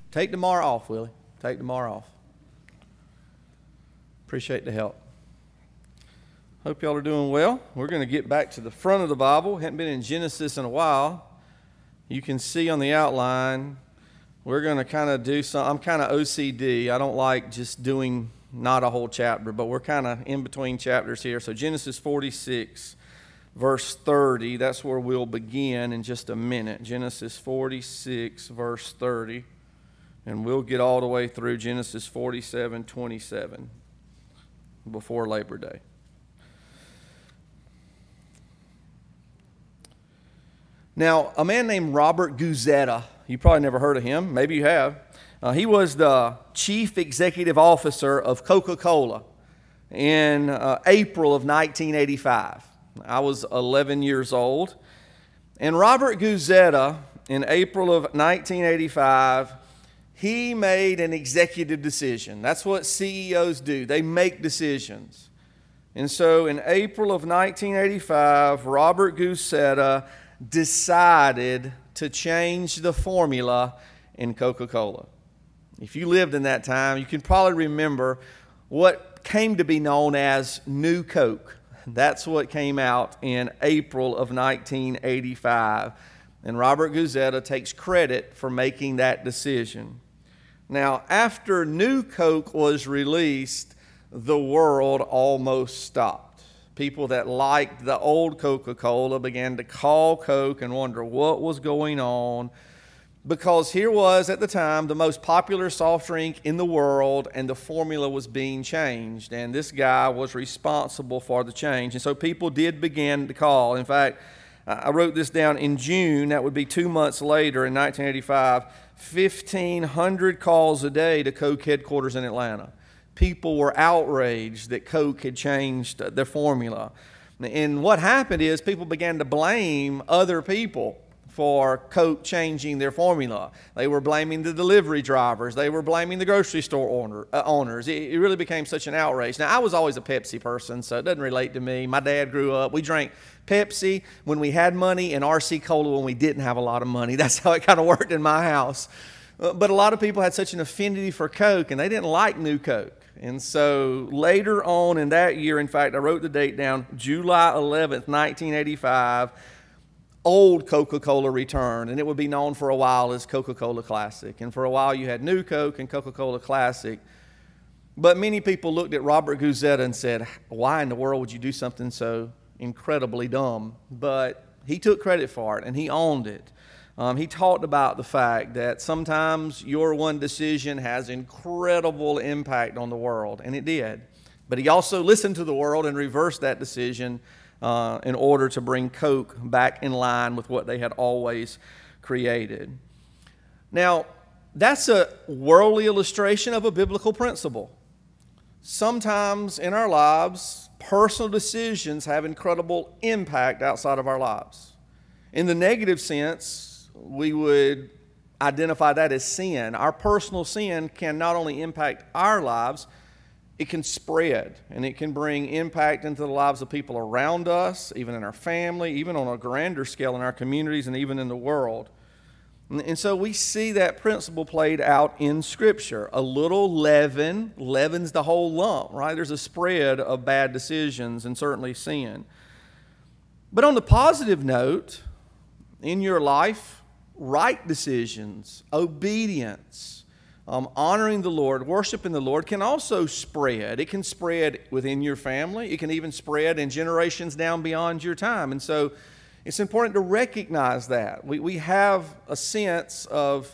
Take tomorrow off, Willie. Take tomorrow off. Appreciate the help. Hope y'all are doing well. We're going to get back to the front of the Bible. Hadn't been in Genesis in a while. You can see on the outline, we're going to kind of do some. I'm kind of OCD. I don't like just doing not a whole chapter, but we're kind of in between chapters here. So Genesis 46, verse 30, that's where we'll begin in just a minute. Genesis 46, verse 30. And we'll get all the way through Genesis 47, 27 before Labor Day. Now, a man named Robert Guzetta, you probably never heard of him. Maybe you have. He was the chief executive officer of Coca-Cola in April of 1985. I was 11 years old. And Robert Guzetta, in April of 1985, he made an executive decision. That's what CEOs do. They make decisions. And so in April of 1985, Robert Guzetta decided to change the formula in Coca-Cola. If you lived in that time, you can probably remember what came to be known as New Coke. That's what came out in April of 1985. And Robert Guzetta takes credit for making that decision. Now, after New Coke was released, the world almost stopped. People that liked the old Coca-Cola began to call Coke and wonder what was going on, because here was, at the time, the most popular soft drink in the world, and the formula was being changed, and this guy was responsible for the change. And so people did begin to call. In fact, I wrote this down in June. That would be 2 months later in 1985. 1,500 calls a day to Coke headquarters in Atlanta. People were outraged that Coke had changed their formula. And what happened is people began to blame other people for Coke changing their formula. They were blaming the delivery drivers. They were blaming the grocery store owners. It really became such an outrage. Now, I was always a Pepsi person, so it doesn't relate to me. My dad grew up. We drank Pepsi when we had money and RC Cola when we didn't have a lot of money. That's how it kind of worked in my house. But a lot of people had such an affinity for Coke, and they didn't like New Coke. And so later on in that year, in fact, I wrote the date down, July 11th, 1985, old Coca-Cola returned, and it would be known for a while as Coca-Cola Classic. And for a while you had New Coke and Coca-Cola Classic. But many people looked at Robert Guzetta and said, why in the world would you do something so incredibly dumb? But he took credit for it, and he owned it. He talked about the fact that sometimes your one decision has incredible impact on the world, and it did. But he also listened to the world and reversed that decision in order to bring Coke back in line with what they had always created. Now, that's a worldly illustration of a biblical principle. Sometimes in our lives, personal decisions have incredible impact outside of our lives. In the negative sense, we would identify that as sin. Our personal sin can not only impact our lives, it can spread, and it can bring impact into the lives of people around us, even in our family, even on a grander scale in our communities, and even in the world. And so we see that principle played out in Scripture. A little leaven leavens the whole lump, right? There's a spread of bad decisions and certainly sin. But on the positive note, in your life, right decisions, obedience, honoring the Lord, worshiping the Lord can also spread. It can spread within your family. It can even spread in generations down beyond your time. And so it's important to recognize that. We have a sense of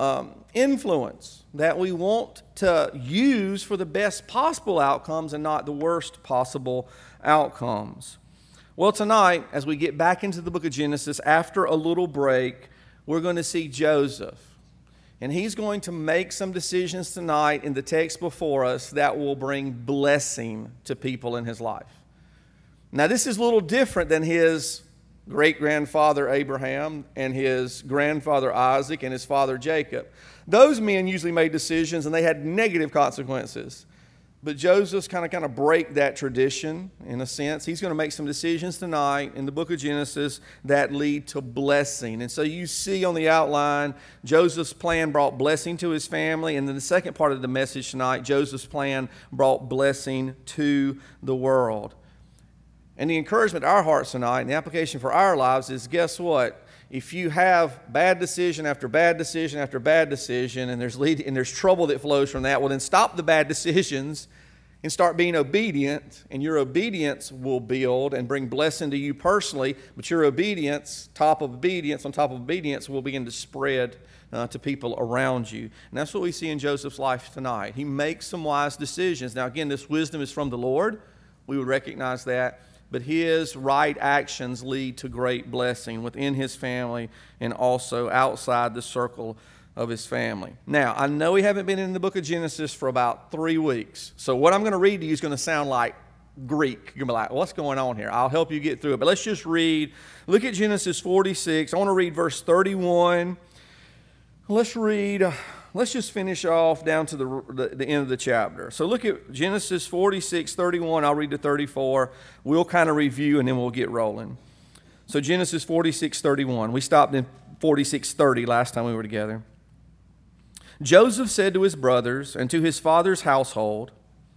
influence that we want to use for the best possible outcomes and not the worst possible outcomes. Well, tonight, as we get back into the book of Genesis, after a little break, we're going to see Joseph. And he's going to make some decisions tonight in the text before us that will bring blessing to people in his life. Now, this is a little different than his great-grandfather Abraham and his grandfather Isaac and his father Jacob. Those men usually made decisions and they had negative consequences. But Joseph's kind of break that tradition in a sense. He's going to make some decisions tonight in the book of Genesis that lead to blessing. And so you see on the outline, Joseph's plan brought blessing to his family. And then the second part of the message tonight, Joseph's plan brought blessing to the world. And the encouragement to our hearts tonight and the application for our lives is, guess what? If you have bad decision after bad decision after bad decision, and there's trouble that flows from that, well, then stop the bad decisions and start being obedient, and your obedience will build and bring blessing to you personally, but your obedience, top of obedience on top of obedience, will begin to spread to people around you. And that's what we see in Joseph's life tonight. He makes some wise decisions. Now, again, this wisdom is from the Lord. We would recognize that. But his right actions lead to great blessing within his family and also outside the circle of his family. Now, I know we haven't been in the book of Genesis for about 3 weeks. So what I'm going to read to you is going to sound like Greek. You're going to be like, what's going on here? I'll help you get through it. But let's just read. Look at Genesis 46. I want to read verse 31. Let's just finish off down to the end of the chapter. So look at Genesis 46, 31. I'll read to 34. We'll kind of review and then we'll get rolling. So Genesis 46, 31. We stopped in 46, 30 last time we were together. Joseph said to his brothers and to his father's household,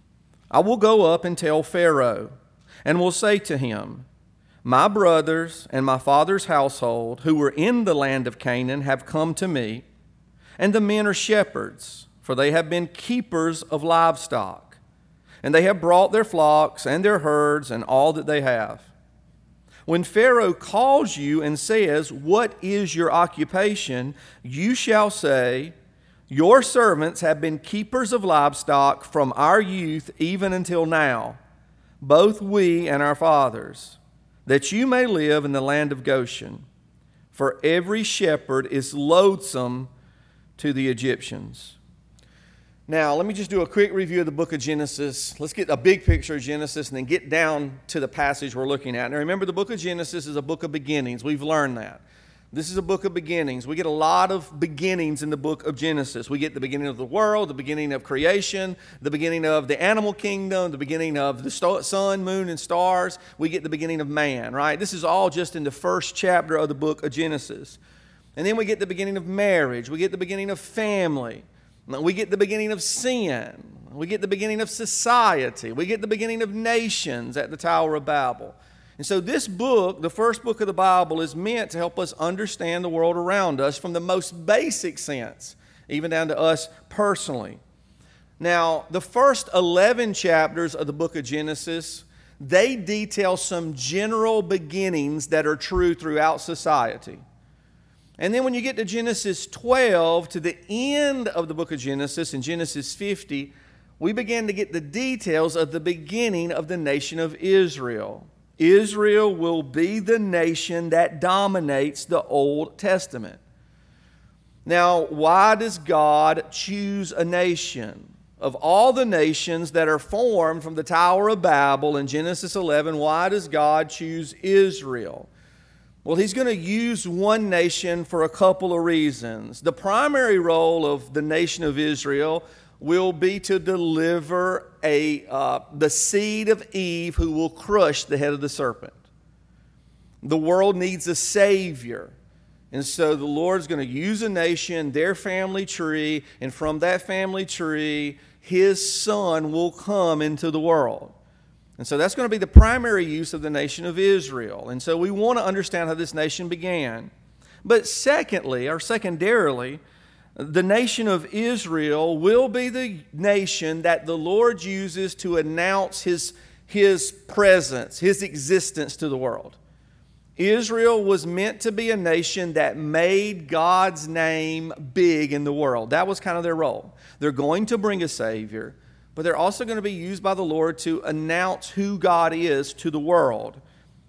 I will go up and tell Pharaoh, and will say to him, my brothers and my father's household who were in the land of Canaan have come to me, and the men are shepherds, for they have been keepers of livestock. And they have brought their flocks and their herds and all that they have. When Pharaoh calls you and says, what is your occupation? You shall say, your servants have been keepers of livestock from our youth even until now, both we and our fathers, that you may live in the land of Goshen. For every shepherd is loathsome to the Egyptians. Now, let me just do a quick review of the book of Genesis. Let's get a big picture of Genesis and then get down to the passage we're looking at. Now, remember, the book of Genesis is a book of beginnings. We've learned that. This is a book of beginnings. We get a lot of beginnings in the book of Genesis. We get the beginning of the world, the beginning of creation, the beginning of the animal kingdom, the beginning of the sun, moon, and stars. We get the beginning of man, right? This is all just in the first chapter of the book of Genesis. And then we get the beginning of marriage. We get the beginning of family. We get the beginning of sin. We get the beginning of society. We get the beginning of nations at the Tower of Babel. And so this book, the first book of the Bible, is meant to help us understand the world around us from the most basic sense, even down to us personally. Now, the first 11 chapters of the book of Genesis, they detail some general beginnings that are true throughout society. And then when you get to Genesis 12, to the end of the book of Genesis, in Genesis 50, we begin to get the details of the beginning of the nation of Israel. Israel will be the nation that dominates the Old Testament. Now, why does God choose a nation? Of all the nations that are formed from the Tower of Babel in Genesis 11, why does God choose Israel? Well, he's going to use one nation for a couple of reasons. The primary role of the nation of Israel will be to deliver the seed of Eve who will crush the head of the serpent. The world needs a Savior. And so the Lord's going to use a nation, their family tree, and from that family tree, His Son will come into the world. And so that's going to be the primary use of the nation of Israel. And so we want to understand how this nation began. But secondly, or secondarily, the nation of Israel will be the nation that the Lord uses to announce His presence, His existence to the world. Israel was meant to be a nation that made God's name big in the world. That was kind of their role. They're going to bring a Savior, but they're also going to be used by the Lord to announce who God is to the world.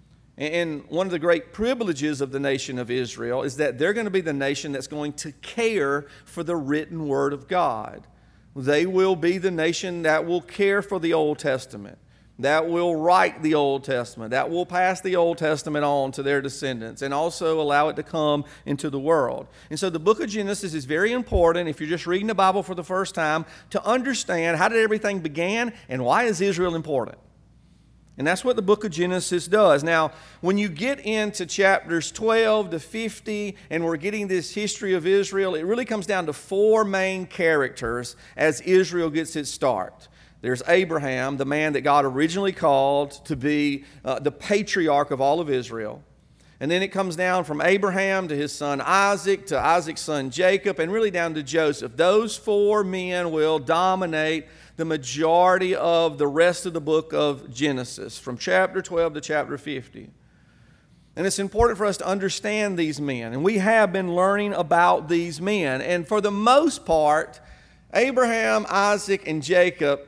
And one of the great privileges of the nation of Israel is that they're going to be the nation that's going to care for the written Word of God. They will be the nation that will care for the Old Testament. that will write the Old Testament, that will pass the Old Testament on to their descendants and also allow it to come into the world. And so the book of Genesis is very important if you're just reading the Bible for the first time to understand how did everything begin and why is Israel important. And that's what the book of Genesis does. Now, when you get into chapters 12 to 50, and we're getting this history of Israel, it really comes down to four main characters as Israel gets its start. There's Abraham, the man that God originally called to be the patriarch of all of Israel. And then it comes down from Abraham to his son Isaac, to Isaac's son Jacob, and really down to Joseph. Those four men will dominate the majority of the rest of the book of Genesis, from chapter 12 to chapter 50. And it's important for us to understand these men. And we have been learning about these men. And for the most part, Abraham, Isaac, and Jacob,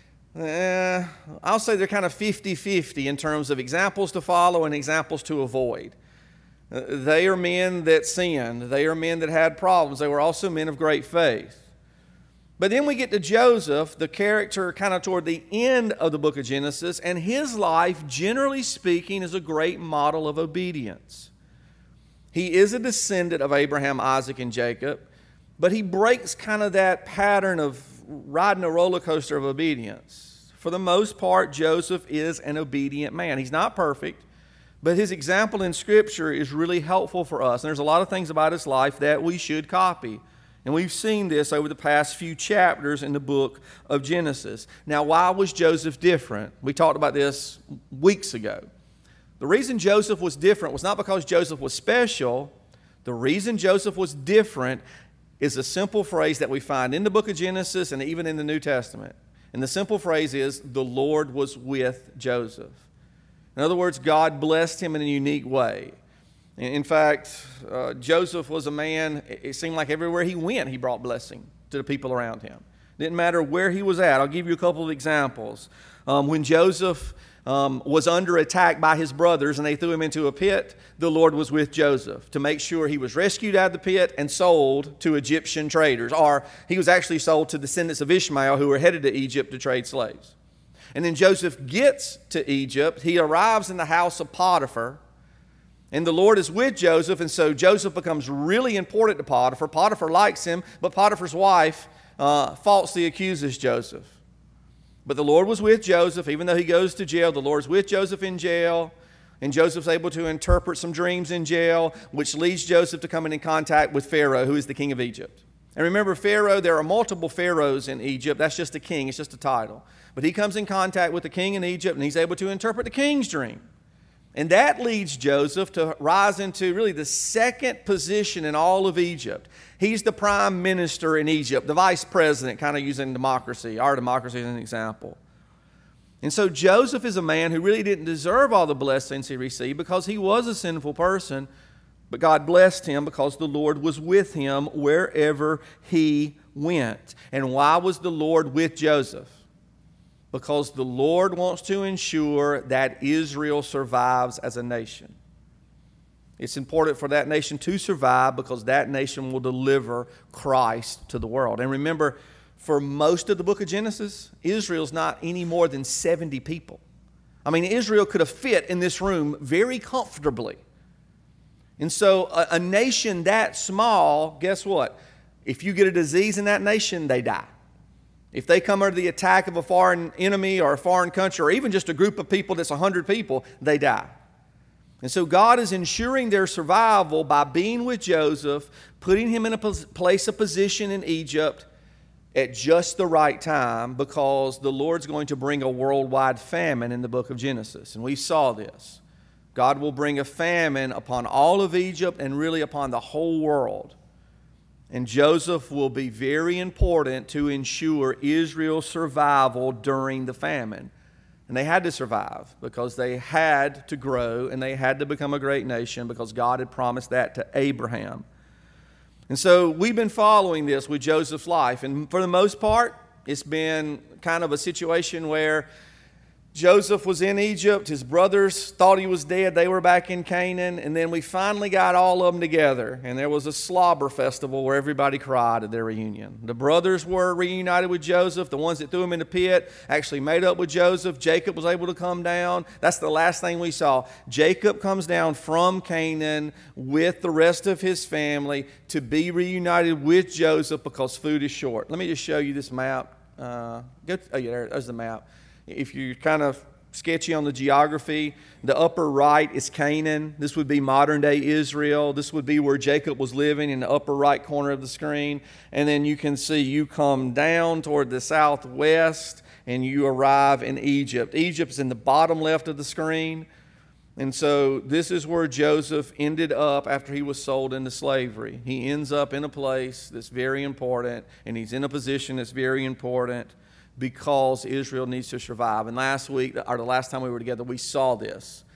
I'll say they're kind of 50-50 in terms of examples to follow and examples to avoid. They are men that sinned. They are men that had problems. They were also men of great faith. But then we get to Joseph, the character kind of toward the end of the book of Genesis, and his life, generally speaking, is a great model of obedience. He is a descendant of Abraham, Isaac, and Jacob, but he breaks kind of that pattern of riding a roller coaster of obedience. For the most part, Joseph is an obedient man. He's not perfect, but his example in Scripture is really helpful for us. And there's a lot of things about his life that we should copy. And we've seen this over the past few chapters in the book of Genesis. Now, why was Joseph different? We talked about this weeks ago. The reason Joseph was different was not because Joseph was special. The reason Joseph was different is a simple phrase that we find in the book of Genesis and even in the New Testament. And the simple phrase is, the Lord was with Joseph. In other words, God blessed him in a unique way. In fact, Joseph was a man, it seemed like everywhere he went, he brought blessing to the people around him. Didn't matter where he was at. I'll give you a couple of examples. When Joseph was under attack by his brothers and they threw him into a pit, the Lord was with Joseph to make sure he was rescued out of the pit and sold to Egyptian traders. Or he was actually sold to descendants of Ishmael who were headed to Egypt to trade slaves. And then Joseph gets to Egypt. He arrives in the house of Potiphar. And the Lord is with Joseph, and so Joseph becomes really important to Potiphar. Potiphar likes him, but Potiphar's wife falsely accuses Joseph. But the Lord was with Joseph. Even though he goes to jail, the Lord's with Joseph in jail. And Joseph's able to interpret some dreams in jail, which leads Joseph to come in contact with Pharaoh, who is the king of Egypt. And remember, Pharaoh, there are multiple pharaohs in Egypt. That's just a king. It's just a title. But he comes in contact with the king in Egypt, and he's able to interpret the king's dream. And that leads Joseph to rise into really the second position in all of Egypt. He's the prime minister in Egypt, the vice president, kind of using democracy, our democracy as an example. And so Joseph is a man who really didn't deserve all the blessings he received because he was a sinful person, but God blessed him because the Lord was with him wherever he went. And why was the Lord with Joseph? Because the Lord wants to ensure that Israel survives as a nation. It's important for that nation to survive because that nation will deliver Christ to the world. And remember, for most of the book of Genesis, Israel's not any more than 70 people. I mean, Israel could have fit in this room very comfortably. And so a nation that small, guess what? If you get a disease in that nation, they die. If they come under the attack of a foreign enemy or a foreign country or even just a group of people that's 100 people, they die. And so God is ensuring their survival by being with Joseph, putting him in a place of position in Egypt at just the right time because the Lord's going to bring a worldwide famine in the book of Genesis. And we saw this. God will bring a famine upon all of Egypt and really upon the whole world. And Joseph will be very important to ensure Israel's survival during the famine. And they had to survive because they had to grow and they had to become a great nation because God had promised that to Abraham. And so we've been following this with Joseph's life. And for the most part, it's been kind of a situation where Joseph was in Egypt. His brothers thought he was dead. They were back in Canaan. And then we finally got all of them together. And there was a slobber festival where everybody cried at their reunion. The brothers were reunited with Joseph. The ones that threw him in the pit actually made up with Joseph. Jacob was able to come down. That's the last thing we saw. Jacob comes down from Canaan with the rest of his family to be reunited with Joseph because food is short. Let me just show you this map. There's the map. If you're kind of sketchy on the geography, the upper right is Canaan. This would be modern-day Israel. This would be where Jacob was living in the upper right corner of the screen. And then you can see you come down toward the southwest and you arrive in Egypt. Egypt's in the bottom left of the screen. And so this is where Joseph ended up after he was sold into slavery. He ends up in a place that's very important, and he's in a position that's very important because Israel needs to survive. And last week, or the last time we were together, we saw this.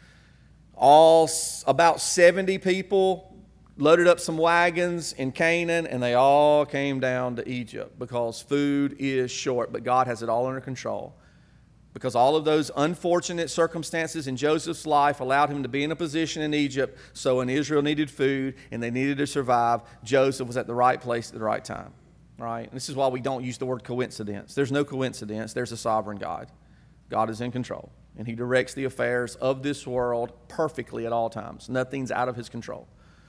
About 70 people loaded up some wagons in Canaan, and they all came down to Egypt because food is short, but God has it all under control. Because all of those unfortunate circumstances in Joseph's life allowed him to be in a position in Egypt, so when Israel needed food and they needed to survive, Joseph was at the right place at the right time. Right? And this is why we don't use the word coincidence. There's no coincidence. There's a sovereign God. God is in control. And he directs the affairs of this world perfectly at all times. Nothing's out of his control.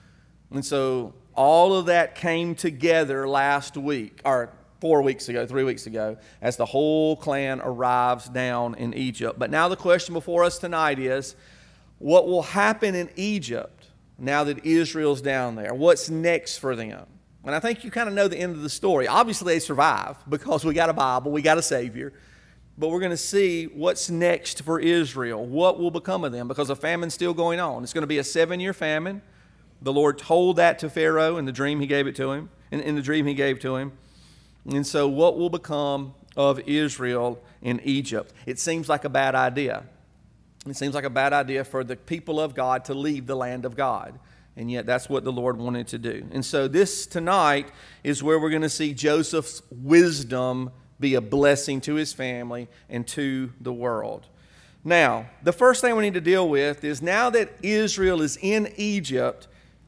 And so all of that came together last week, or 3 weeks ago, as the whole clan arrives down in Egypt. But now the question before us tonight is, what will happen in Egypt now that Israel's down there? What's next for them? And I think you kind of know the end of the story. Obviously, they survive because we got a Bible, we got a Savior. But we're going to see what's next for Israel. What will become of them? Because a famine's still going on. It's going to be a 7-year famine. The Lord told that to Pharaoh in the dream he gave it to him. In the dream he gave to him. And so what will become of Israel in Egypt? It seems like a bad idea. It seems like a bad idea for the people of God to leave the land of God. And yet that's what the Lord wanted to do. And so this tonight is where we're going to see Joseph's wisdom be a blessing to his family and to the world. Now, the first thing we need to deal with is now that Israel is in Egypt,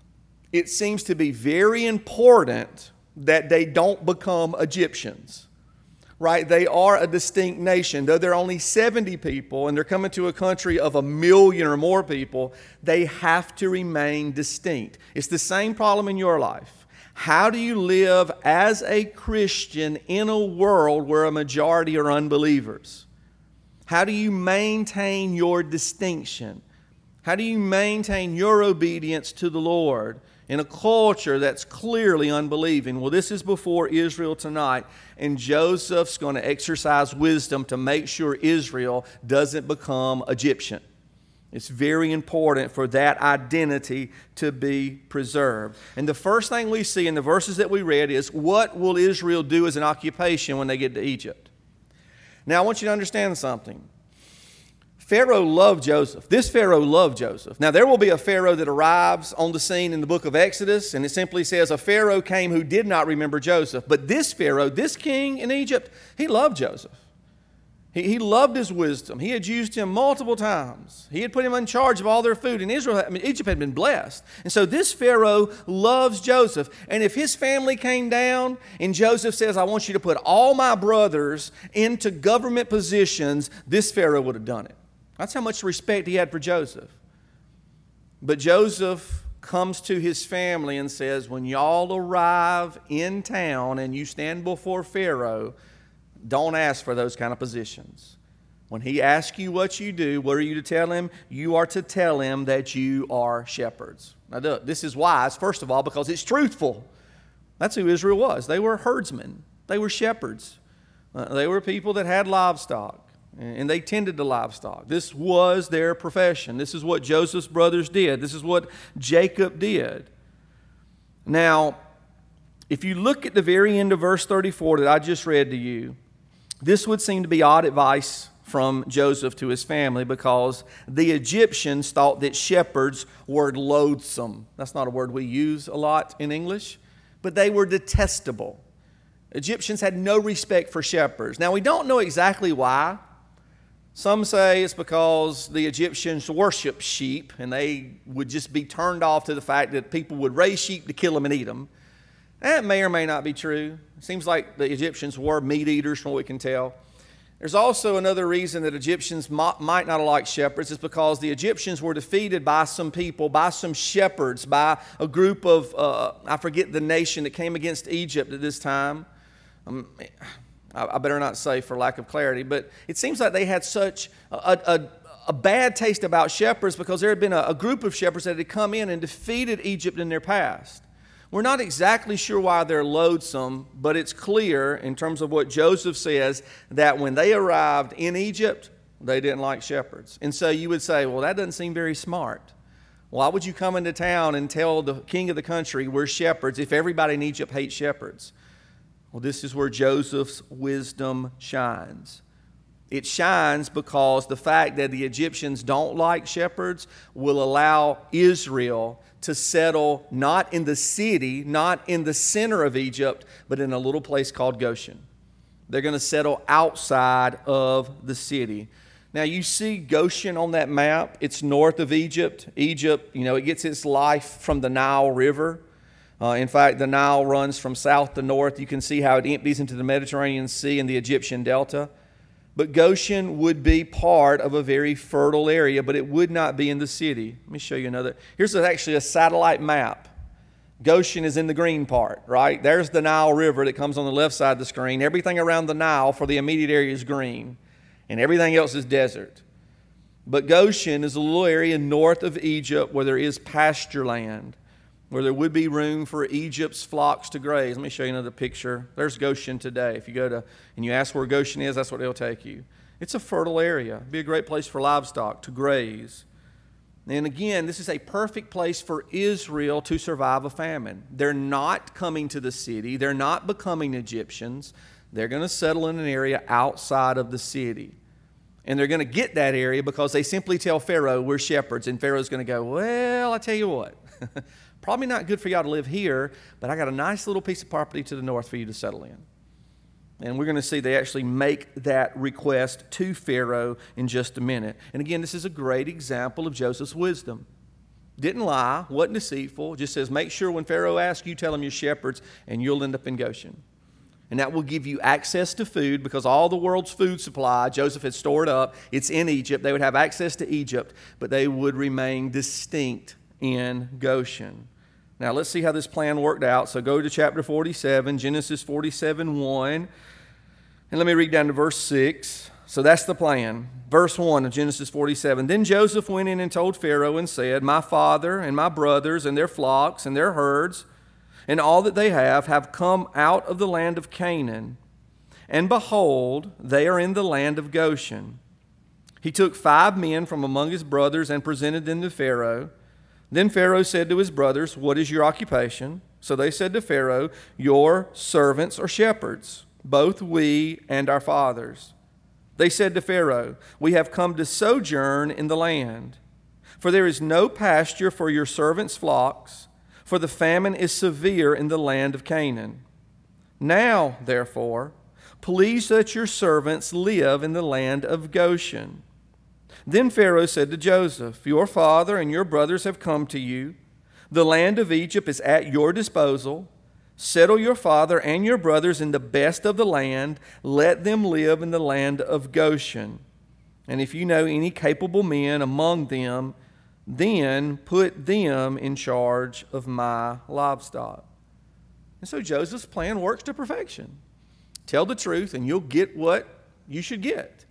it seems to be very important that they don't become Egyptians. Right? They are a distinct nation. Though they're only 70 people and they're coming to a country of 1 million or more people, they have to remain distinct. It's the same problem in your life. How do you live as a Christian in a world where a majority are unbelievers? How do you maintain your distinction? How do you maintain your obedience to the Lord in a culture that's clearly unbelieving? Well, this is before Israel tonight, and Joseph's going to exercise wisdom to make sure Israel doesn't become Egyptian. It's very important for that identity to be preserved. And the first thing we see in the verses that we read is, what will Israel do as an occupation when they get to Egypt? Now, I want you to understand something. Pharaoh loved Joseph. This Pharaoh loved Joseph. Now, there will be a Pharaoh that arrives on the scene in the book of Exodus, and it simply says a Pharaoh came who did not remember Joseph. But this Pharaoh, this king in Egypt, he loved Joseph. He loved his wisdom. He had used him multiple times. He had put him in charge of all their food. And Egypt had been blessed. And so this Pharaoh loves Joseph. And if his family came down and Joseph says, I want you to put all my brothers into government positions, this Pharaoh would have done it. That's how much respect he had for Joseph. But Joseph comes to his family and says, when y'all arrive in town and you stand before Pharaoh, don't ask for those kind of positions. When he asks you what you do, what are you to tell him? You are to tell him that you are shepherds. Now, this is wise, first of all, because it's truthful. That's who Israel was. They were herdsmen. They were shepherds. They were people that had livestock, and they tended to livestock. This was their profession. This is what Joseph's brothers did. This is what Jacob did. Now, if you look at the very end of verse 34 that I just read to you, this would seem to be odd advice from Joseph to his family, because the Egyptians thought that shepherds were loathsome. That's not a word we use a lot in English, but they were detestable. Egyptians had no respect for shepherds. Now, we don't know exactly why. Some say it's because the Egyptians worshiped sheep and they would just be turned off to the fact that people would raise sheep to kill them and eat them. That may or may not be true. It seems like the Egyptians were meat eaters from what we can tell. There's also another reason that Egyptians might not have liked shepherds is because the Egyptians were defeated by some people, by some shepherds, by a group of, I forget the nation that came against Egypt at this time. I better not say for lack of clarity, but it seems like they had such a bad taste about shepherds because there had been a group of shepherds that had come in and defeated Egypt in their past. We're not exactly sure why they're loathsome, but it's clear in terms of what Joseph says that when they arrived in Egypt, they didn't like shepherds. And so you would say, well, that doesn't seem very smart. Why would you come into town and tell the king of the country we're shepherds if everybody in Egypt hates shepherds? Well, this is where Joseph's wisdom shines. It shines because the fact that the Egyptians don't like shepherds will allow Israel to settle not in the city, not in the center of Egypt, but in a little place called Goshen. They're going to settle outside of the city. Now, you see Goshen on that map. It's north of Egypt. Egypt, it gets its life from the Nile River. In fact, the Nile runs from south to north. You can see how it empties into the Mediterranean Sea and the Egyptian Delta. But Goshen would be part of a very fertile area, but it would not be in the city. Let me show you another. Here's actually a satellite map. Goshen is in the green part, right? There's the Nile River that comes on the left side of the screen. Everything around the Nile for the immediate area is green, and everything else is desert. But Goshen is a little area north of Egypt where there is pasture land, where there would be room for Egypt's flocks to graze. Let me show you another picture. There's Goshen today. If you go to and you ask where Goshen is, that's what they'll take you. It's a fertile area. It'd be a great place for livestock to graze. And again, this is a perfect place for Israel to survive a famine. They're not coming to the city. They're not becoming Egyptians. They're going to settle in an area outside of the city. And they're going to get that area because they simply tell Pharaoh, we're shepherds. And Pharaoh's going to go, well, I tell you what. Probably not good for y'all to live here, but I got a nice little piece of property to the north for you to settle in. And we're going to see they actually make that request to Pharaoh in just a minute. And again, this is a great example of Joseph's wisdom. Didn't lie, wasn't deceitful, just says make sure when Pharaoh asks you, tell him you're shepherds, and you'll end up in Goshen. And that will give you access to food because all the world's food supply Joseph had stored up, it's in Egypt. They would have access to Egypt, but they would remain distinct in Goshen. Now, let's see how this plan worked out. So go to chapter 47, Genesis 47:1. And let me read down to verse 6. So that's the plan. Verse 1 of Genesis 47. Then Joseph went in and told Pharaoh and said, my father and my brothers and their flocks and their herds and all that they have come out of the land of Canaan. And behold, they are in the land of Goshen. He took 5 men from among his brothers and presented them to Pharaoh. Then Pharaoh said to his brothers, what is your occupation? So they said to Pharaoh, your servants are shepherds, both we and our fathers. They said to Pharaoh, we have come to sojourn in the land, for there is no pasture for your servants' flocks, for the famine is severe in the land of Canaan. Now, therefore, please let your servants live in the land of Goshen. Then Pharaoh said to Joseph, your father and your brothers have come to you. The land of Egypt is at your disposal. Settle your father and your brothers in the best of the land. Let them live in the land of Goshen. And if you know any capable men among them, then put them in charge of my livestock. And so Joseph's plan works to perfection. Tell the truth and you'll get what you should get.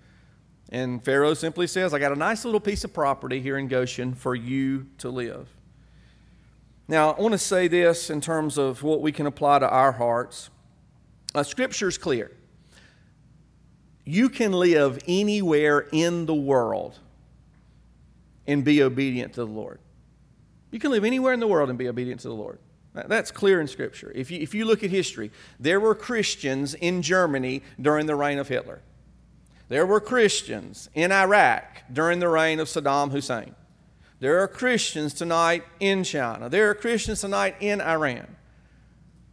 And Pharaoh simply says, I got a nice little piece of property here in Goshen for you to live. Now, I want to say this in terms of what we can apply to our hearts. Scripture is clear. You can live anywhere in the world and be obedient to the Lord. You can live anywhere in the world and be obedient to the Lord. That's clear in Scripture. If you look at history, there were Christians in Germany during the reign of Hitler. There were Christians in Iraq during the reign of Saddam Hussein. There are Christians tonight in China. There are Christians tonight in Iran.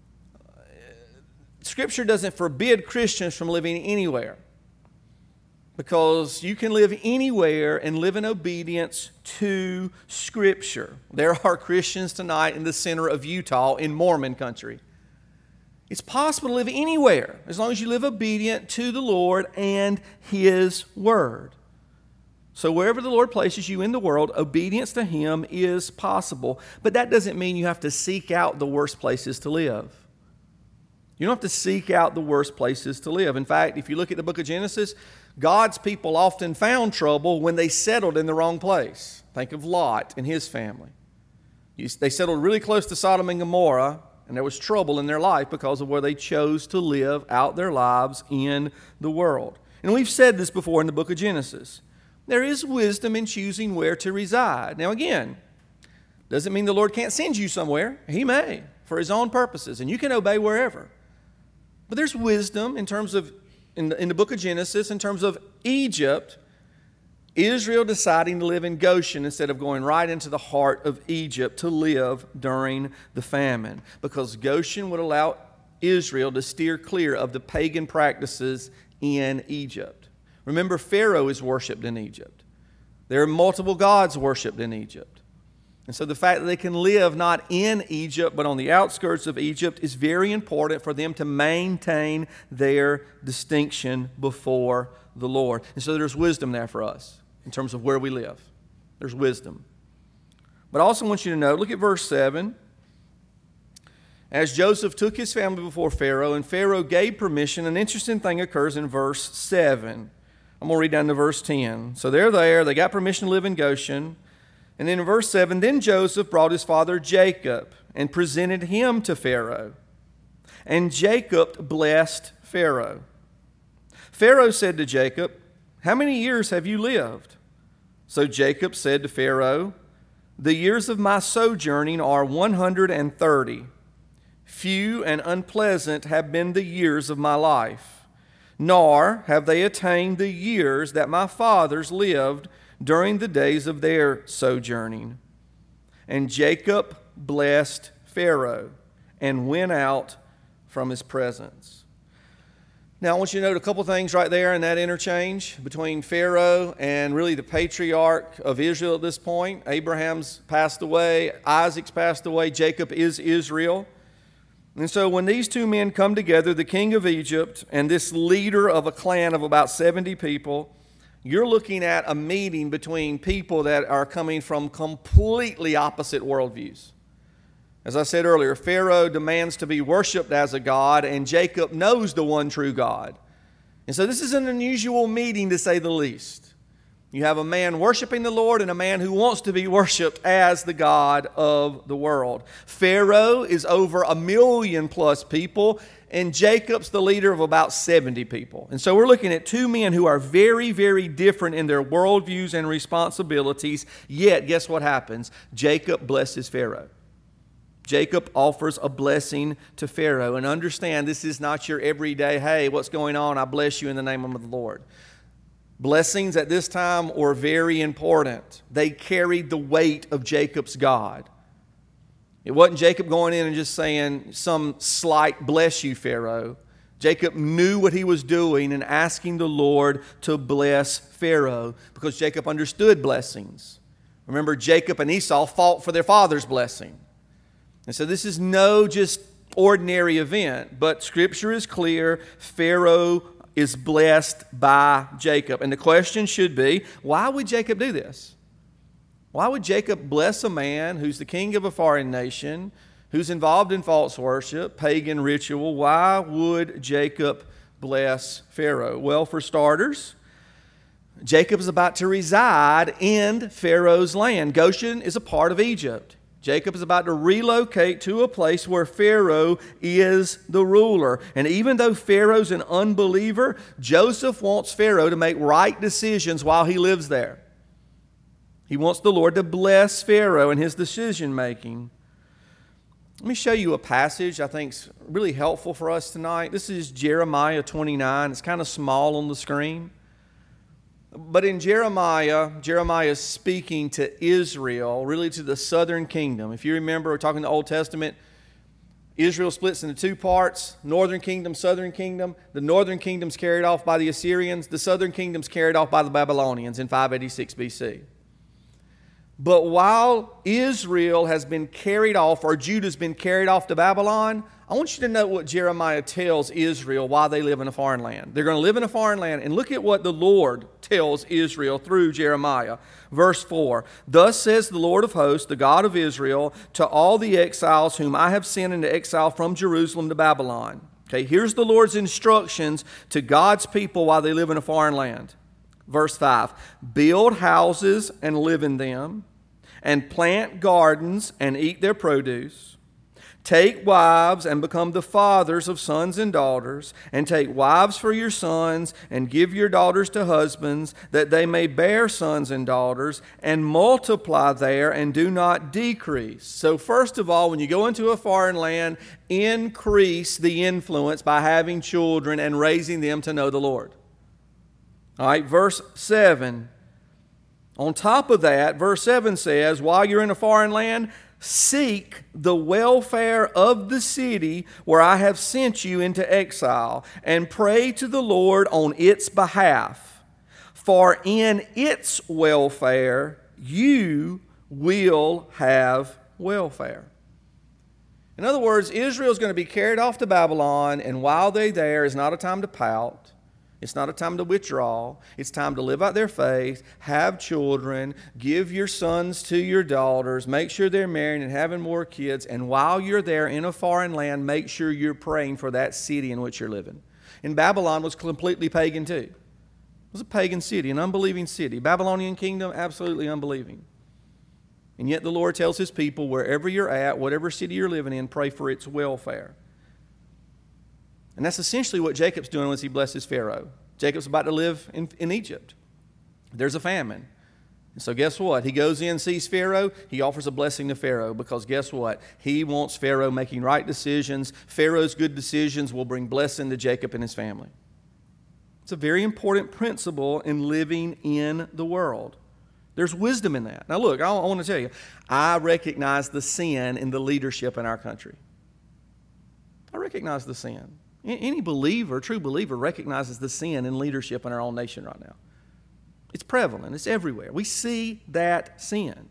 Scripture doesn't forbid Christians from living anywhere. because you can live anywhere and live in obedience to Scripture. There are Christians tonight in the center of Utah in Mormon country. It's possible to live anywhere as long as you live obedient to the Lord and His Word. So wherever the Lord places you in the world, obedience to Him is possible. But that doesn't mean you have to seek out the worst places to live. You don't have to seek out the worst places to live. In fact, if you look at the book of Genesis, God's people often found trouble when they settled in the wrong place. Think of Lot and his family. They settled really close to Sodom and Gomorrah, and there was trouble in their life because of where they chose to live out their lives in the world. And we've said this before in the book of Genesis. There is wisdom in choosing where to reside. Now again, doesn't mean the Lord can't send you somewhere. He may, for His own purposes, and you can obey wherever. But there's wisdom in terms of, in the book of Genesis, in terms of Egypt, Israel deciding to live in Goshen instead of going right into the heart of Egypt to live during the famine, because Goshen would allow Israel to steer clear of the pagan practices in Egypt. Remember, Pharaoh is worshipped in Egypt. There are multiple gods worshipped in Egypt. And so the fact that they can live not in Egypt but on the outskirts of Egypt is very important for them to maintain their distinction before the Lord. And so there's wisdom there for us in terms of where we live. There's wisdom. But I also want you to know, look at verse 7. As Joseph took his family before Pharaoh, and Pharaoh gave permission, an interesting thing occurs in verse 7. I'm going to read down to verse 10. So they're there. They got permission to live in Goshen. And then in verse 7, then Joseph brought his father Jacob and presented him to Pharaoh. And Jacob blessed Pharaoh. Pharaoh said to Jacob, how many years have you lived? So Jacob said to Pharaoh, the years of my sojourning are 130. Few and unpleasant have been the years of my life, nor have they attained the years that my fathers lived during the days of their sojourning. And Jacob blessed Pharaoh and went out from his presence. Now, I want you to note a couple things right there in that interchange between Pharaoh and really the patriarch of Israel at this point. Abraham's passed away, Isaac's passed away, Jacob is Israel. And so when these two men come together, the king of Egypt and this leader of a clan of about 70 people, you're looking at a meeting between people that are coming from completely opposite worldviews. As I said earlier, Pharaoh demands to be worshiped as a god, and Jacob knows the one true God. And so this is an unusual meeting, to say the least. You have a man worshiping the Lord and a man who wants to be worshiped as the God of the world. Pharaoh is over 1 million plus people, and Jacob's the leader of about 70 people. And so we're looking at two men who are very, very different in their worldviews and responsibilities, yet guess what happens? Jacob blesses Pharaoh. Jacob offers a blessing to Pharaoh. And understand, this is not your everyday, hey, what's going on? I bless you in the name of the Lord. Blessings at this time were very important. They carried the weight of Jacob's God. It wasn't Jacob going in and just saying some slight bless you, Pharaoh. Jacob knew what he was doing and asking the Lord to bless Pharaoh because Jacob understood blessings. Remember, Jacob and Esau fought for their father's blessing. And so this is no just ordinary event, but Scripture is clear. Pharaoh is blessed by Jacob. And the question should be, why would Jacob do this? Why would Jacob bless a man who's the king of a foreign nation, who's involved in false worship, pagan ritual? Why would Jacob bless Pharaoh? Well, for starters, Jacob is about to reside in Pharaoh's land. Goshen is a part of Egypt. Jacob is about to relocate to a place where Pharaoh is the ruler. And even though Pharaoh's an unbeliever, Joseph wants Pharaoh to make right decisions while he lives there. He wants the Lord to bless Pharaoh in his decision making. Let me show you a passage I think is really helpful for us tonight. This is Jeremiah 29. It's kind of small on the screen. But in Jeremiah is speaking to Israel, really to the southern kingdom. If you remember, we're talking the Old Testament. Israel splits into two parts, northern kingdom, southern kingdom. The northern kingdom's carried off by the Assyrians. The southern kingdom's carried off by the Babylonians in 586 BC. But while Israel has been carried off, or Judah's been carried off to Babylon, I want you to note what Jeremiah tells Israel while they live in a foreign land. They're going to live in a foreign land, and look at what the Lord tells Israel through Jeremiah. Verse 4, "Thus says the Lord of hosts, the God of Israel, to all the exiles whom I have sent into exile from Jerusalem to Babylon." Okay, here's the Lord's instructions to God's people while they live in a foreign land. Verse 5, "Build houses and live in them, and plant gardens and eat their produce. Take wives and become the fathers of sons and daughters, and take wives for your sons, and give your daughters to husbands, that they may bear sons and daughters, and multiply there and do not decrease." So first of all, when you go into a foreign land, increase the influence by having children and raising them to know the Lord. All right, verse 7. On top of that, verse 7 says, while you're in a foreign land, seek the welfare of the city where I have sent you into exile, and pray to the Lord on its behalf. For in its welfare you will have welfare. In other words, Israel is going to be carried off to Babylon, and while they're there, is not a time to pout. It's not a time to withdraw. It's time to live out their faith, have children, give your sons to your daughters, make sure they're married and having more kids. And while you're there in a foreign land, make sure you're praying for that city in which you're living. And Babylon was completely pagan too. It was a pagan city, an unbelieving city. Babylonian kingdom, absolutely unbelieving. And yet the Lord tells His people, wherever you're at, whatever city you're living in, pray for its welfare. And that's essentially what Jacob's doing as he blesses Pharaoh. Jacob's about to live in Egypt. There's a famine. And so guess what? He goes in, sees Pharaoh. He offers a blessing to Pharaoh because guess what? He wants Pharaoh making right decisions. Pharaoh's good decisions will bring blessing to Jacob and his family. It's a very important principle in living in the world. There's wisdom in that. Now look, I want to tell you, I recognize the sin in the leadership in our country. I recognize the sin. Any believer, true believer, recognizes the sin in leadership in our own nation right now. It's prevalent. It's everywhere. We see that sin.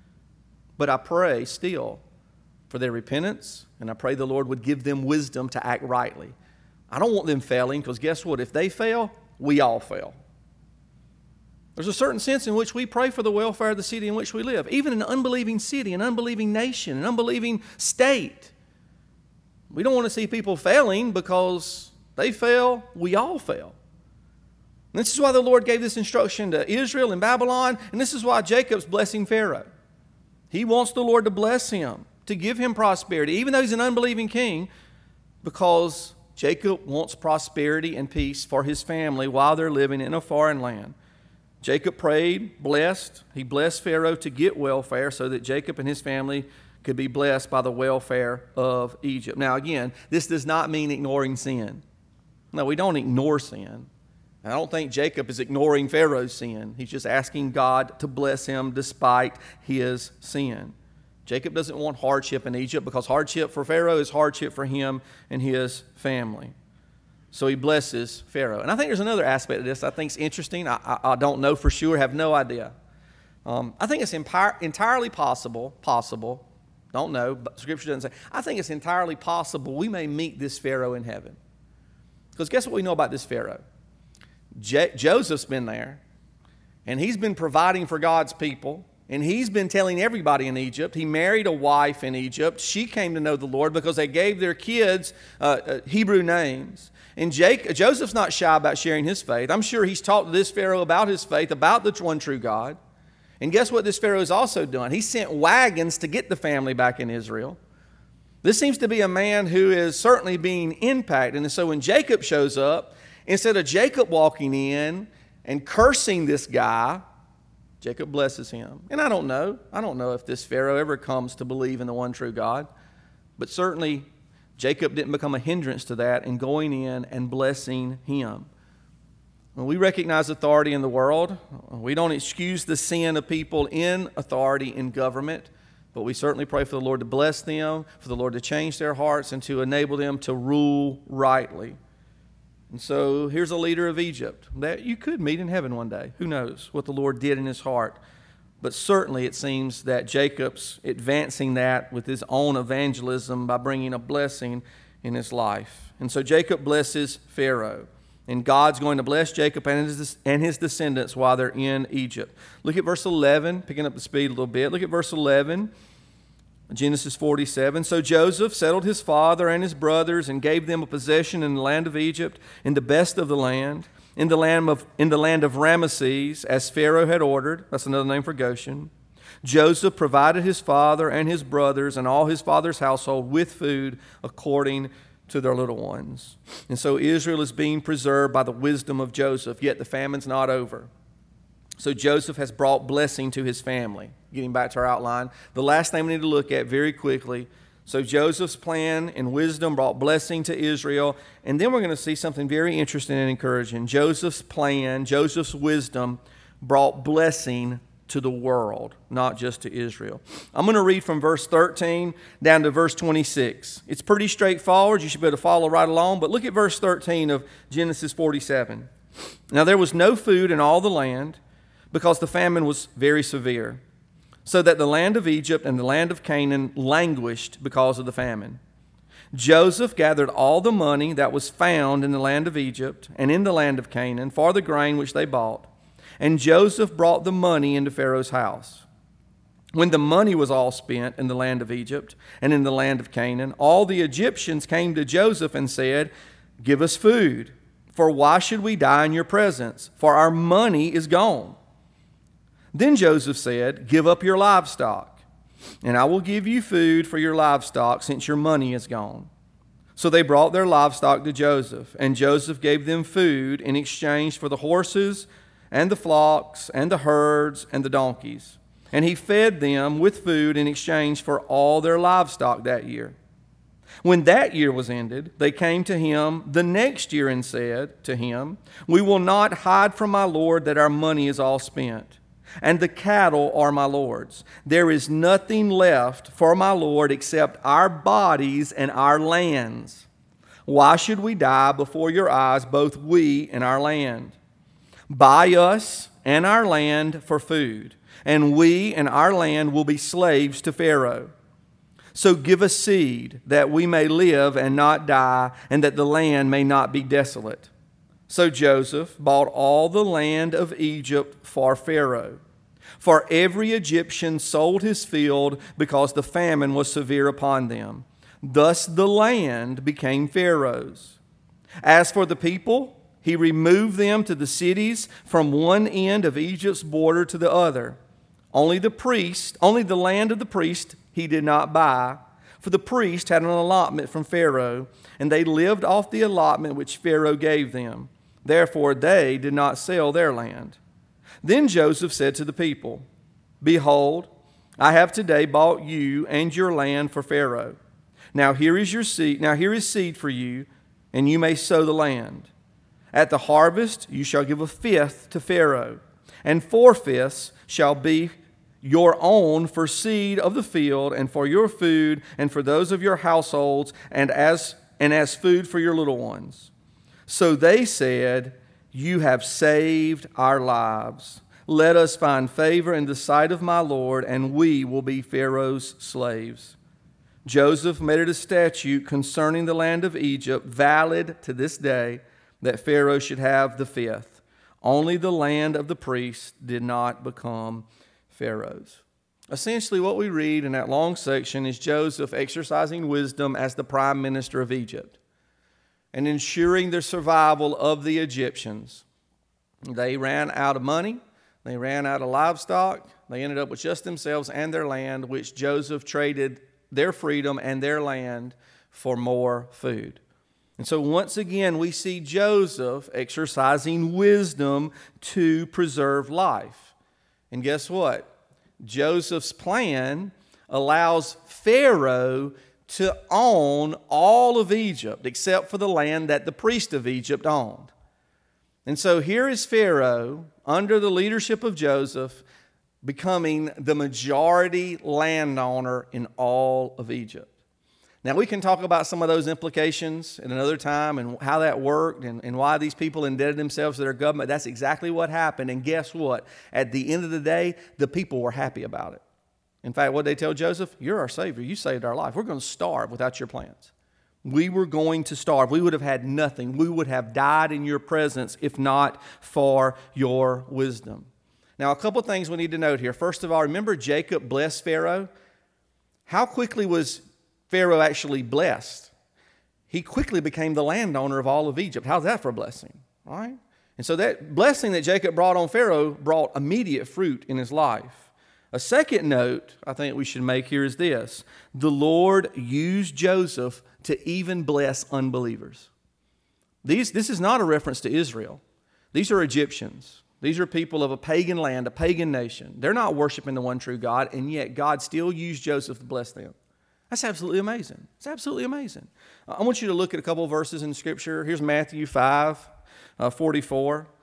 But I pray still for their repentance, and I pray the Lord would give them wisdom to act rightly. I don't want them failing, because guess what? If they fail, we all fail. There's a certain sense in which we pray for the welfare of the city in which we live. Even an unbelieving city, an unbelieving nation, an unbelieving state. We don't want to see people failing because they fail, we all fail. And this is why the Lord gave this instruction to Israel and Babylon, and this is why Jacob's blessing Pharaoh. He wants the Lord to bless him, to give him prosperity, even though he's an unbelieving king, because Jacob wants prosperity and peace for his family while they're living in a foreign land. Jacob prayed, blessed. He blessed Pharaoh to get welfare so that Jacob and his family could be blessed by the welfare of Egypt. Now again, this does not mean ignoring sin. No, we don't ignore sin. I don't think Jacob is ignoring Pharaoh's sin. He's just asking God to bless him despite his sin. Jacob doesn't want hardship in Egypt because hardship for Pharaoh is hardship for him and his family. So he blesses Pharaoh. And I think there's another aspect of this I think is interesting. I don't know for sure, have no idea. I think it's entirely possible, don't know, but Scripture doesn't say. I think it's entirely possible we may meet this Pharaoh in heaven. Because guess what we know about this Pharaoh? Joseph's been there, and he's been providing for God's people, and he's been telling everybody in Egypt. He married a wife in Egypt. She came to know the Lord because they gave their kids Hebrew names. And Joseph's not shy about sharing his faith. I'm sure he's talked to this Pharaoh about his faith, about the one true God. And guess what this Pharaoh has also done? He sent wagons to get the family back in Israel. This seems to be a man who is certainly being impacted. And so when Jacob shows up, instead of Jacob walking in and cursing this guy, Jacob blesses him. And I don't know if this Pharaoh ever comes to believe in the one true God. But certainly Jacob didn't become a hindrance to that in going in and blessing him. When we recognize authority in the world, we don't excuse the sin of people in authority in government. but we certainly pray for the Lord to bless them, for the Lord to change their hearts, and to enable them to rule rightly. And so here's a leader of Egypt that you could meet in heaven one day. Who knows what the Lord did in his heart. But certainly it seems that Jacob's advancing that with his own evangelism by bringing a blessing in his life. And so Jacob blesses Pharaoh. And God's going to bless Jacob and his descendants while they're in Egypt. Look at verse 11, picking up the speed a little bit. Look at verse 11, Genesis 47. So Joseph settled his father and his brothers and gave them a possession in the land of Egypt, in the best of the land, in the land of Ramesses, as Pharaoh had ordered. That's another name for Goshen. Joseph provided his father and his brothers and all his father's household with food according to their little ones. And so Israel is being preserved by the wisdom of Joseph, yet the famine's not over. So Joseph has brought blessing to his family. Getting back to our outline, the last thing we need to look at very quickly. So Joseph's plan and wisdom brought blessing to Israel. And then we're going to see something very interesting and encouraging. Joseph's plan, Joseph's wisdom brought blessing to the world, not just to Israel. I'm going to read from verse 13 down to verse 26. It's pretty straightforward. You should be able to follow right along. But look at verse 13 of Genesis 47. Now there was no food in all the land because the famine was very severe, so that the land of Egypt and the land of Canaan languished because of the famine. Joseph gathered all the money that was found in the land of Egypt and in the land of Canaan for the grain which they bought. And Joseph brought the money into Pharaoh's house. When the money was all spent in the land of Egypt and in the land of Canaan, all the Egyptians came to Joseph and said, "Give us food, for why should we die in your presence? For our money is gone." Then Joseph said, "Give up your livestock, and I will give you food for your livestock, since your money is gone." So they brought their livestock to Joseph, and Joseph gave them food in exchange for the horses and the flocks and the herds and the donkeys. And he fed them with food in exchange for all their livestock that year. When that year was ended, they came to him the next year and said to him, "We will not hide from my lord that our money is all spent, and the cattle are my lord's. There is nothing left for my lord except our bodies and our lands. Why should we die before your eyes, both we and our land? Buy us and our land for food, and we and our land will be slaves to Pharaoh. So give us seed, that we may live and not die, and that the land may not be desolate." So Joseph bought all the land of Egypt for Pharaoh. For every Egyptian sold his field because the famine was severe upon them. Thus the land became Pharaoh's. As for the people, he removed them to the cities from one end of Egypt's border to the other. Only the land of the priest he did not buy, for the priest had an allotment from Pharaoh, and they lived off the allotment which Pharaoh gave them. Therefore they did not sell their land. Then Joseph said to the people, "Behold, I have today bought you and your land for Pharaoh. Now here is your seed. Now here is seed for you, and you may sow the land. At the harvest you shall give a fifth to Pharaoh, and 4/5 shall be your own for seed of the field, and for your food, and for those of your households, and as food for your little ones." So they said, "You have saved our lives. Let us find favor in the sight of my Lord, and we will be Pharaoh's slaves." Joseph made it a statute concerning the land of Egypt, valid to this day, that Pharaoh should have the fifth. Only the land of the priests did not become Pharaoh's. Essentially, what we read in that long section is Joseph exercising wisdom as the prime minister of Egypt and ensuring the survival of the Egyptians. They ran out of money. They ran out of livestock. They ended up with just themselves and their land, which Joseph traded their freedom and their land for more food. And so once again, we see Joseph exercising wisdom to preserve life. And guess what? Joseph's plan allows Pharaoh to own all of Egypt except for the land that the priest of Egypt owned. And so here is Pharaoh under the leadership of Joseph becoming the majority landowner in all of Egypt. Now, we can talk about some of those implications at another time and how that worked and why these people indebted themselves to their government. That's exactly what happened. And guess what? At the end of the day, the people were happy about it. In fact, what did they tell Joseph? You're our Savior. You saved our life. We're going to starve without your plans. We were going to starve. We would have had nothing. We would have died in your presence if not for your wisdom. Now, a couple things we need to note here. First of all, remember Jacob blessed Pharaoh? How quickly was Pharaoh actually blessed? He quickly became the landowner of all of Egypt. How's that for a blessing? All right? And so that blessing that Jacob brought on Pharaoh brought immediate fruit in his life. A second note I think we should make here is this. The Lord used Joseph to even bless unbelievers. This is not a reference to Israel. These are Egyptians. These are people of a pagan land, a pagan nation. They're not worshiping the one true God, and yet God still used Joseph to bless them. That's absolutely amazing. It's absolutely amazing. I want you to look at a couple of verses in Scripture. Here's Matthew 5:44.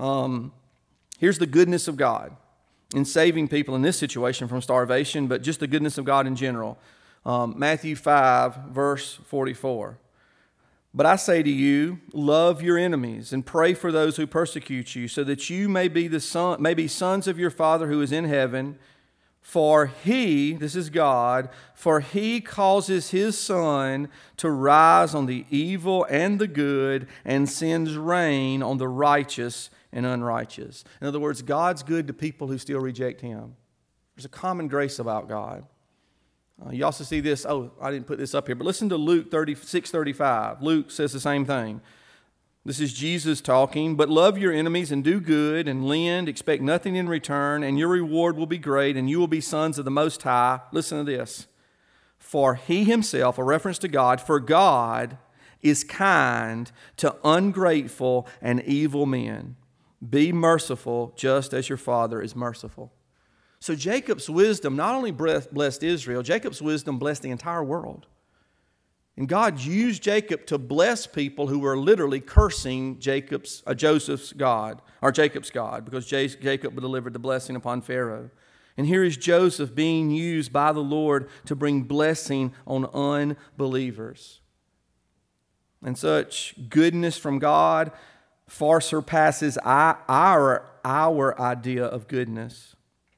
Here's the goodness of God in saving people in this situation from starvation, but just the goodness of God in general. Matthew 5, verse 44. But I say to you, love your enemies and pray for those who persecute you, so that you may be sons of your Father who is in heaven. For He, this is God, for He causes His sun to rise on the evil and the good and sends rain on the righteous and unrighteous. In other words, God's good to people who still reject Him. There's a common grace about God. You also see this, I didn't put this up here, but listen to Luke 6:35. Luke says the same thing. This is Jesus talking. But love your enemies and do good and lend, expect nothing in return, and your reward will be great, and you will be sons of the Most High. Listen to this. For He Himself, a reference to God, for God is kind to ungrateful and evil men. Be merciful just as your Father is merciful. So Jacob's wisdom not only blessed Israel, Jacob's wisdom blessed the entire world. And God used Jacob to bless people who were literally cursing Joseph's God, or Jacob's God, because Jacob delivered the blessing upon Pharaoh. And here is Joseph being used by the Lord to bring blessing on unbelievers. And such goodness from God far surpasses our idea of goodness.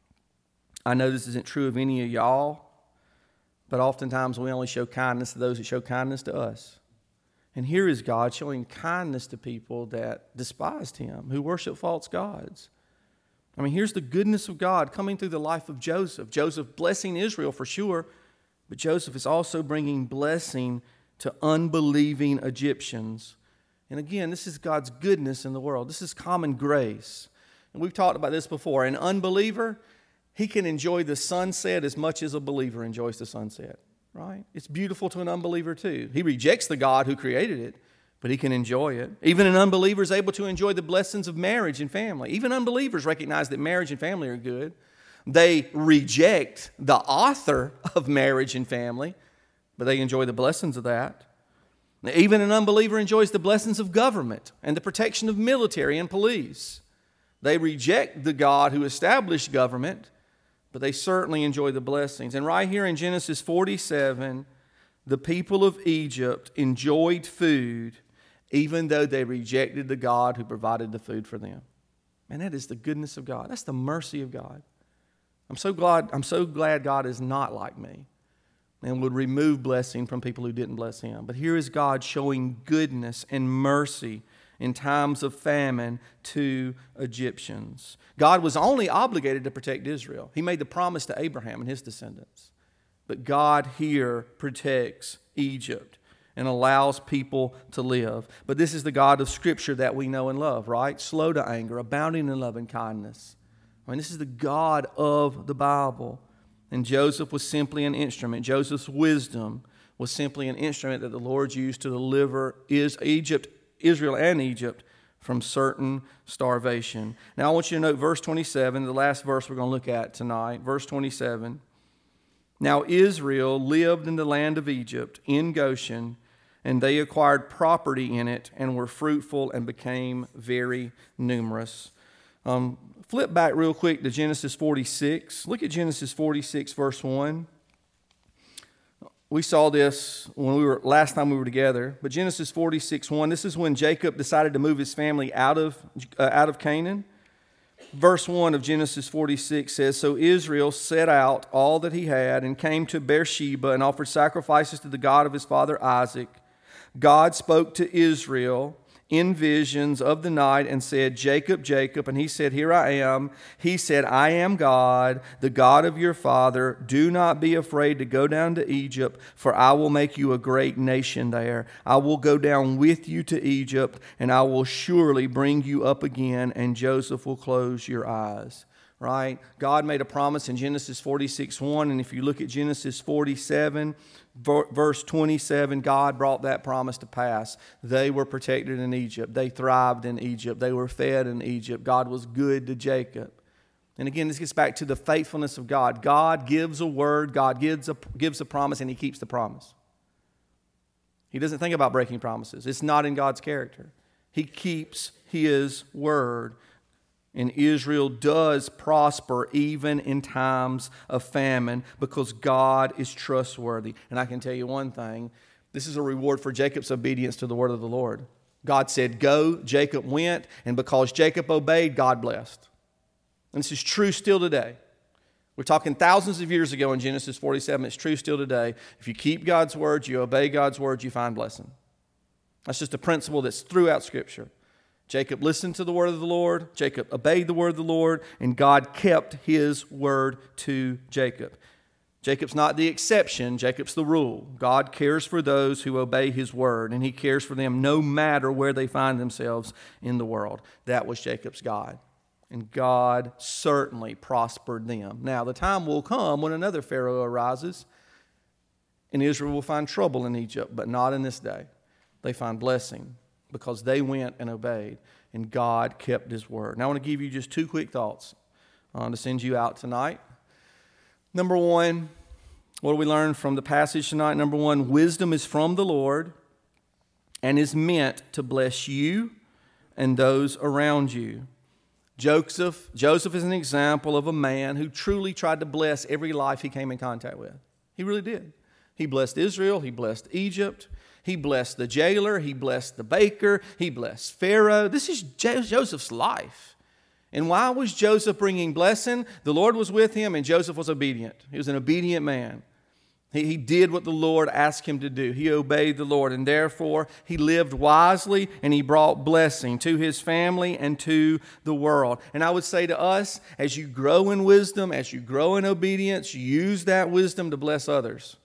I know this isn't true of any of y'all, but oftentimes we only show kindness to those who show kindness to us. And here is God showing kindness to people that despised Him, who worship false gods. I mean, here's the goodness of God coming through the life of Joseph. Joseph blessing Israel for sure, but Joseph is also bringing blessing to unbelieving Egyptians. And again, this is God's goodness in the world. This is common grace. And we've talked about this before. An unbeliever, he can enjoy the sunset as much as a believer enjoys the sunset, right? It's beautiful to an unbeliever too. He rejects the God who created it, but he can enjoy it. Even an unbeliever is able to enjoy the blessings of marriage and family. Even unbelievers recognize that marriage and family are good. They reject the author of marriage and family, but they enjoy the blessings of that. Even an unbeliever enjoys the blessings of government and the protection of military and police. They reject the God who established government, but they certainly enjoy the blessings. And right here in Genesis 47, the people of Egypt enjoyed food even though they rejected the God who provided the food for them. Man, that is the goodness of God. That's the mercy of God. I'm so glad God is not like me and would remove blessing from people who didn't bless Him. But here is God showing goodness and mercy in times of famine to Egyptians. God was only obligated to protect Israel. He made the promise to Abraham and his descendants. But God here protects Egypt and allows people to live. But this is the God of Scripture that we know and love, right? Slow to anger, abounding in love and kindness. I mean, this is the God of the Bible. And Joseph was simply an instrument. Joseph's wisdom was simply an instrument that the Lord used to deliver Israel and Egypt from certain starvation. Now I want you to note verse 27, the last verse we're going to look at tonight. Verse 27. Now Israel lived in the land of Egypt, in Goshen, and they acquired property in it and were fruitful and became very numerous. Flip back real quick to Genesis 46. Look at Genesis 46, verse 1. We saw this when last time we were together. But Genesis 46, 1, this is when Jacob decided to move his family out of Canaan. Verse 1 of Genesis 46 says, "So Israel set out all that he had and came to Beersheba and offered sacrifices to the God of his father Isaac. God spoke to Israel in visions of the night and said, 'Jacob, Jacob.' And he said, 'Here I am.' He said, 'I am God, the God of your father. Do not be afraid to go down to Egypt, for I will make you a great nation there. I will go down with you to Egypt, and I will surely bring you up again, and Joseph will close your eyes.'" Right? God made a promise in Genesis 46:1, and if you look at Genesis 47, verse 27, God brought that promise to pass. They were protected in Egypt. They thrived in Egypt. They were fed in Egypt. God was good to Jacob. And again, this gets back to the faithfulness of God. God gives a word, God gives a promise, and He keeps the promise. He doesn't think about breaking promises. It's not in God's character. He keeps His word. And Israel does prosper even in times of famine because God is trustworthy. And I can tell you one thing, this is a reward for Jacob's obedience to the word of the Lord. God said, "Go," Jacob went, and because Jacob obeyed, God blessed. And this is true still today. We're talking thousands of years ago in Genesis 47. It's true still today. If you keep God's word, you obey God's word, you find blessing. That's just a principle that's throughout Scripture. Jacob listened to the word of the Lord. Jacob obeyed the word of the Lord, and God kept His word to Jacob. Jacob's not the exception. Jacob's the rule. God cares for those who obey His word, and He cares for them no matter where they find themselves in the world. That was Jacob's God, and God certainly prospered them. Now, the time will come when another Pharaoh arises, and Israel will find trouble in Egypt, but not in this day. They find blessing, because they went and obeyed, and God kept His word. Now, I want to give you just two quick thoughts to send you out tonight. Number one, what do we learn from the passage tonight? Number one, wisdom is from the Lord and is meant to bless you and those around you. Joseph is an example of a man who truly tried to bless every life he came in contact with. He really did. He blessed Israel. He blessed Egypt. He blessed the jailer. He blessed the baker. He blessed Pharaoh. This is Joseph's life. And why was Joseph bringing blessing? The Lord was with him, and Joseph was obedient. He was an obedient man. He did what the Lord asked him to do. He obeyed the Lord, and therefore he lived wisely, and he brought blessing to his family and to the world. And I would say to us, as you grow in wisdom, as you grow in obedience, use that wisdom to bless others.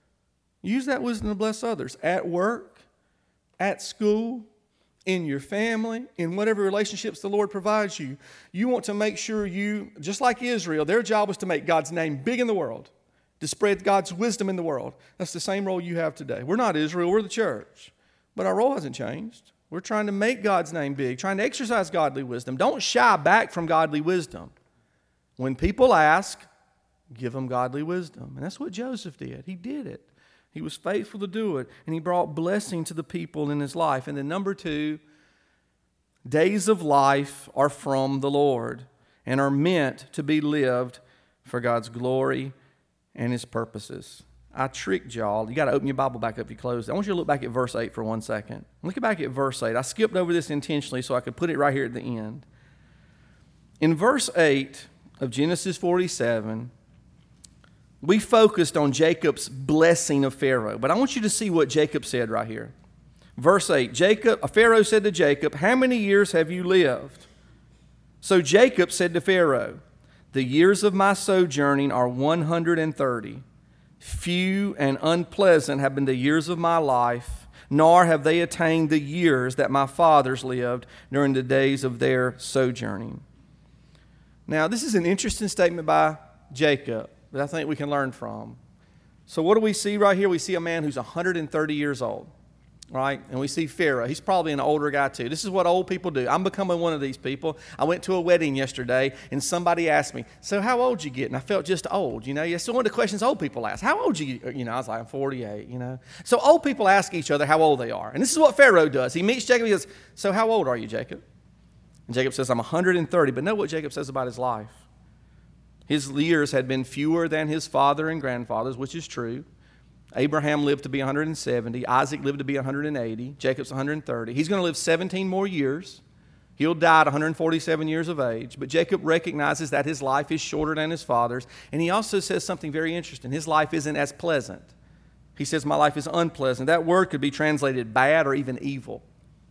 Use that wisdom to bless others at work, at school, in your family, in whatever relationships the Lord provides you. You want to make sure you, just like Israel, their job was to make God's name big in the world, to spread God's wisdom in the world. That's the same role you have today. We're not Israel, we're the church. But our role hasn't changed. We're trying to make God's name big, trying to exercise godly wisdom. Don't shy back from godly wisdom. When people ask, give them godly wisdom. And that's what Joseph did. He did it. He was faithful to do it, and he brought blessing to the people in his life. And then number two, days of life are from the Lord and are meant to be lived for God's glory and His purposes. I tricked y'all. You got to open your Bible back up if you closed it. I want you to look back at verse 8 for 1 second. Look back at verse 8. I skipped over this intentionally so I could put it right here at the end. In verse 8 of Genesis 47, we focused on Jacob's blessing of Pharaoh, but I want you to see what Jacob said right here. Verse 8, Pharaoh said to Jacob, "How many years have you lived?" So Jacob said to Pharaoh, "The years of my sojourning are 130. Few and unpleasant have been the years of my life, nor have they attained the years that my fathers lived during the days of their sojourning." Now, this is an interesting statement by Jacob that I think we can learn from. So what do we see right here? We see a man who's 130 years old, right? And we see Pharaoh. He's probably an older guy too. This is what old people do. I'm becoming one of these people. I went to a wedding yesterday, and somebody asked me, "So how old you get?" And I felt just old, It's one of the questions old people ask. How old you? I was like, "I'm 48, So old people ask each other how old they are. And this is what Pharaoh does. He meets Jacob. He goes, "So how old are you, Jacob?" And Jacob says, I'm 130. But know what Jacob says about his life. His years had been fewer than his father and grandfather's, which is true. Abraham lived to be 170. Isaac lived to be 180. Jacob's 130. He's going to live 17 more years. He'll die at 147 years of age. But Jacob recognizes that his life is shorter than his father's. And he also says something very interesting. His life isn't as pleasant. He says, my life is unpleasant. That word could be translated bad or even evil.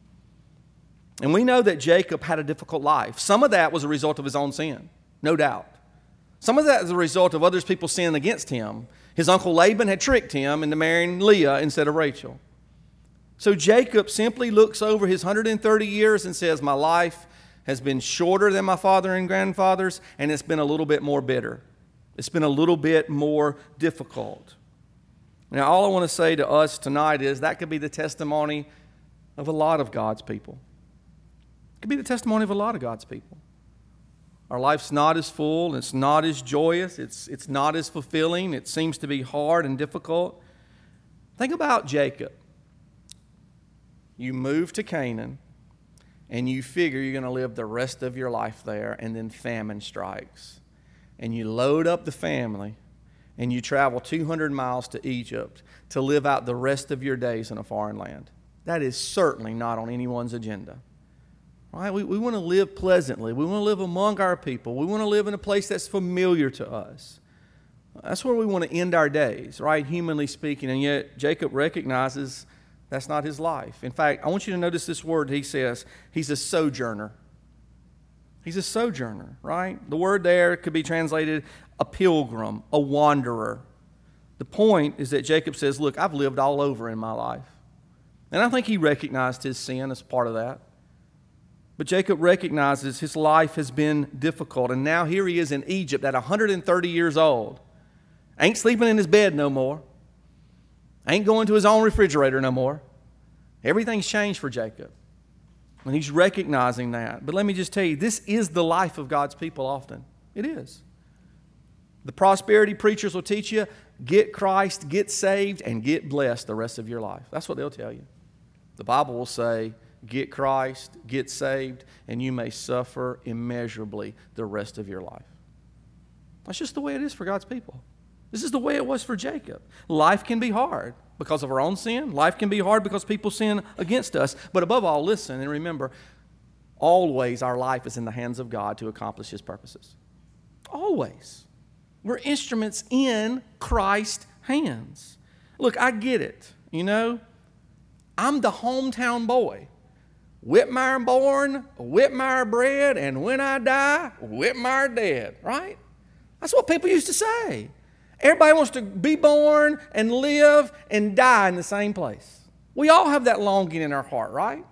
And we know that Jacob had a difficult life. Some of that was a result of his own sin, no doubt. Some of that is a result of others people sinning against him. His uncle Laban had tricked him into marrying Leah instead of Rachel. So Jacob simply looks over his 130 years and says, my life has been shorter than my father and grandfather's, and it's been a little bit more bitter. It's been a little bit more difficult. Now, all I want to say to us tonight is that could be the testimony of a lot of God's people. It could be the testimony of a lot of God's people. Our life's not as full, it's not as joyous, it's not as fulfilling, it seems to be hard and difficult. Think about Jacob. You move to Canaan, and you figure you're going to live the rest of your life there, and then famine strikes. And you load up the family, and you travel 200 miles to Egypt to live out the rest of your days in a foreign land. That is certainly not on anyone's agenda. Right? We want to live pleasantly. We want to live among our people. We want to live in a place that's familiar to us. That's where we want to end our days, right? Humanly speaking. And yet Jacob recognizes that's not his life. In fact, I want you to notice this word he says. He's a sojourner. He's a sojourner, right? The word there could be translated a pilgrim, a wanderer. The point is that Jacob says, look, I've lived all over in my life. And I think he recognized his sin as part of that. But Jacob recognizes his life has been difficult. And now here he is in Egypt at 130 years old. Ain't sleeping in his bed no more. Ain't going to his own refrigerator no more. Everything's changed for Jacob. And he's recognizing that. But let me just tell you, this is the life of God's people often. It is. The prosperity preachers will teach you, get Christ, get saved, and get blessed the rest of your life. That's what they'll tell you. The Bible will say, get Christ, get saved, and you may suffer immeasurably the rest of your life. That's just the way it is for God's people. This is the way it was for Jacob. Life can be hard because of our own sin. Life can be hard because people sin against us. But above all, listen and remember, always our life is in the hands of God to accomplish His purposes. Always. We're instruments in Christ's hands. Look, I get it. You know, I'm the hometown boy. Whitmire born, Whitmire bred, and when I die, Whitmire dead, right? That's what people used to say. Everybody wants to be born and live and die in the same place. We all have that longing in our heart, right?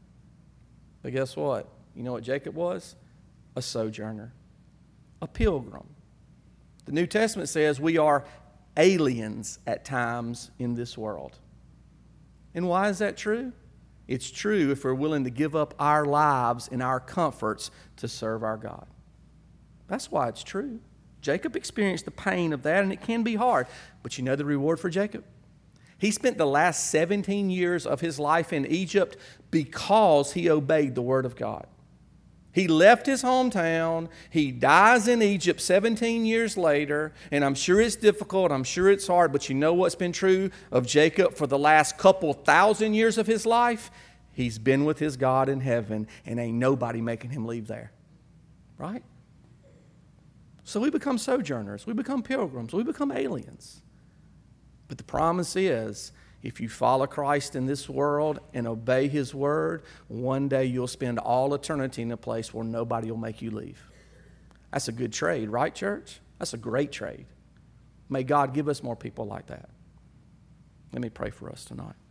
But guess what? You know what Jacob was? A sojourner, a pilgrim. The New Testament says we are aliens at times in this world. And why is that true? It's true if we're willing to give up our lives and our comforts to serve our God. That's why it's true. Jacob experienced the pain of that, and it can be hard. But you know the reward for Jacob? He spent the last 17 years of his life in Egypt because he obeyed the word of God. He left his hometown. He dies in Egypt 17 years later. And I'm sure it's difficult. I'm sure it's hard. But you know what's been true of Jacob for the last couple thousand years of his life? He's been with his God in heaven, and ain't nobody making him leave there. Right? So we become sojourners. We become pilgrims. We become aliens. But the promise is, if you follow Christ in this world and obey His word, one day you'll spend all eternity in a place where nobody will make you leave. That's a good trade, right, church? That's a great trade. May God give us more people like that. Let me pray for us tonight.